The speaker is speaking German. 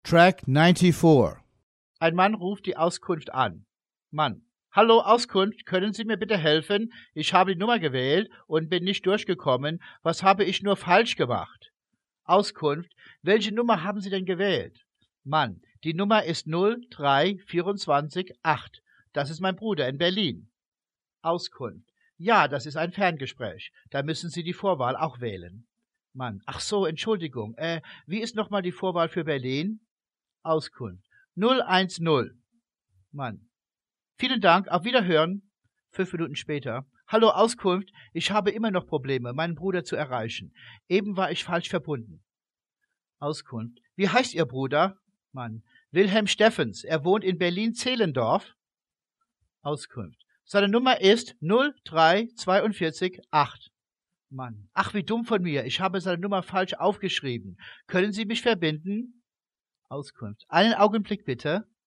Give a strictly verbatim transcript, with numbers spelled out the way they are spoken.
Track ninety-four. Ein Mann ruft die Auskunft an. Mann: Hallo Auskunft, können Sie mir bitte helfen? Ich habe die Nummer gewählt und bin nicht durchgekommen. Was habe ich nur falsch gemacht? Auskunft: Welche Nummer haben Sie denn gewählt? Mann: Die Nummer ist null drei vierundzwanzig acht. Das ist mein Bruder in Berlin. Auskunft: Ja, das ist ein Ferngespräch. Da müssen Sie die Vorwahl auch wählen. Mann: Ach so, Entschuldigung. Äh, wie ist nochmal die Vorwahl für Berlin? Auskunft: null eins null. Mann: Vielen Dank, auf Wiederhören. Fünf Minuten später. Hallo Auskunft, ich habe immer noch Probleme, meinen Bruder zu erreichen. Eben war ich falsch verbunden. Auskunft: Wie heißt Ihr Bruder? Mann: Wilhelm Steffens, er wohnt in Berlin-Zehlendorf. Auskunft: Seine Nummer ist null drei vierundzwanzig acht. Mann: Ach, wie dumm von mir, ich habe seine Nummer falsch aufgeschrieben. Können Sie mich verbinden? Auskunft: Einen Augenblick bitte.